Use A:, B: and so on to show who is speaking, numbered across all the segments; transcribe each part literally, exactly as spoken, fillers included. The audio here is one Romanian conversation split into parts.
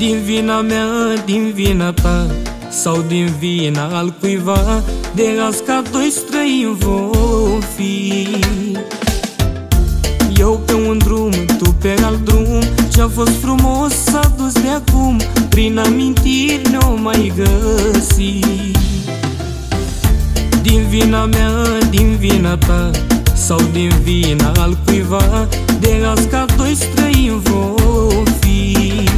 A: Din vina mea, din vina ta, sau din vina altcuiva, de azi ca doi străini vom fi. Eu pe un drum, tu pe alt drum, ce-a fost frumos s-a dus de acum, prin amintiri ne-o mai găsi. Din vina mea, din vina ta, sau din vina altcuiva, de azi ca doi străini vom fi.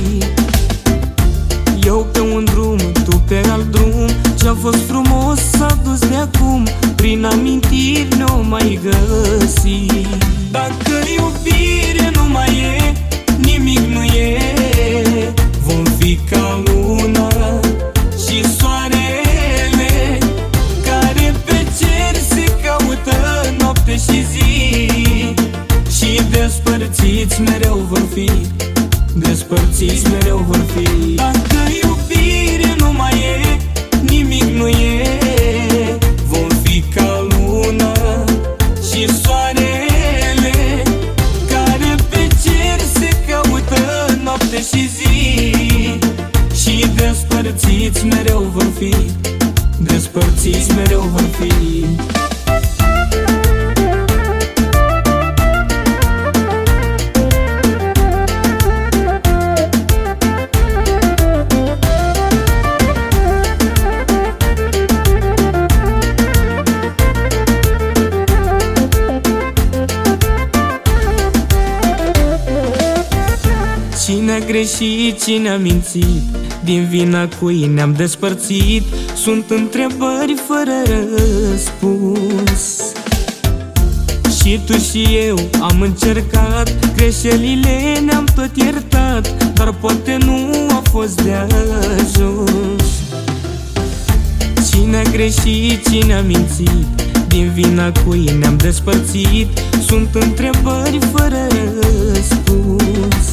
A: Eu pe un drum, tu pe alt drum, ce-a fost frumos s-a dus de acum, prin amintiri ne-o mai găsi. Dacă iubire nu mai e, nimic nu e, vom fi ca luna și soarele, care pe cer se caută noapte și zi, și despărțiți mereu vor fi, despărțiți mereu vor fi. Dacă iubire nu mai e, nimic nu e, vom fi ca luna și soarele, care pe cer se caută noapte și zi, și despărțiți mereu vor fi, despărțiți mereu vor fi. Cine a greșit, cine a mințit, din vina cui ne-am despărțit, sunt întrebări fără răspuns. Și tu și eu am încercat, greșelile ne-am tot iertat, dar poate nu a fost de ajuns. Cine a greșit, cine a mințit, din vina cui ne-am despărțit, sunt întrebări fără răspuns.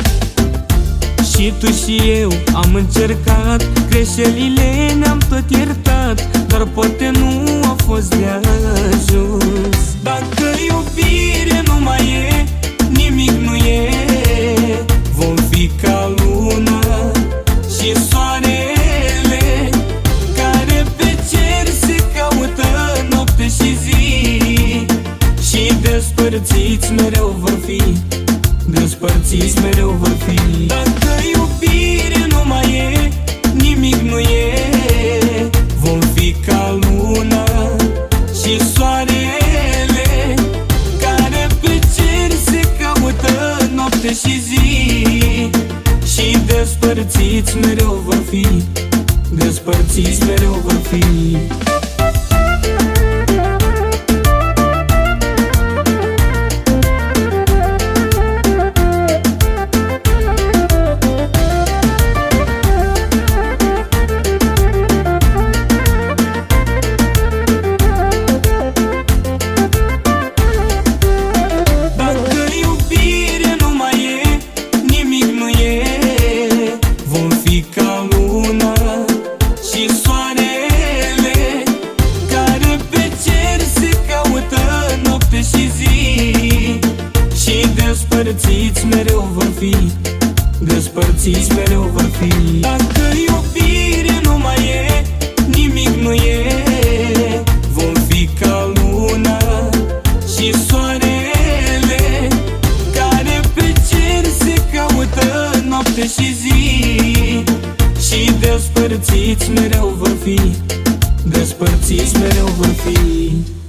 A: Și tu și eu am încercat, greșelile ne-am tot iertat, dar poate nu a fost de ajuns. Dacă iubire nu mai e, nimic nu e, vom fi ca luna și soarele, care pe cer se caută noapte și zi, și despărțiți mereu vor fi, despărțiți mereu vor fi. Dacă iubire nu mai e, nimic nu e, vom fi ca luna și soarele, care pe cer se caută noapte și zi, și despărțiți mereu vor fi, despărțiți mereu vor fi. Despărțiți mereu vor fi, despărțiți mereu vor fi. Dacă iubire nu mai e, nimic nu e, vom fi ca luna și soarele, care pe cer se caută noapte și zi, și despărțiți mereu vor fi, despărțiți mereu vor fi.